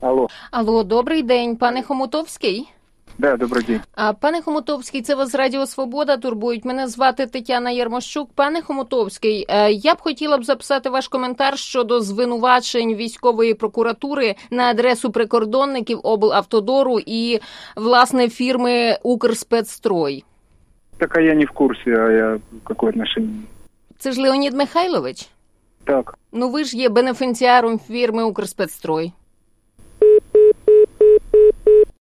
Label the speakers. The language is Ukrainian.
Speaker 1: Алло.
Speaker 2: Алло, добрий день, пане Хомутовський?
Speaker 1: Да, добрий день.
Speaker 2: Пане Хомутовський, це вас Радіо Свобода турбують. Мене звати Тетяна Єрмощук. Пане Хомутовський, я б хотіла записати ваш коментар щодо звинувачень військової прокуратури на адресу прикордонників облавтодору і, власне, фірми «Укрспецстрой».
Speaker 1: Так, а я не в курсі, а я какое отношение?
Speaker 2: Це ж Леонід Михайлович?
Speaker 1: Так.
Speaker 2: Ну ви ж є бенефіціаром фірми «Укрспецстрой».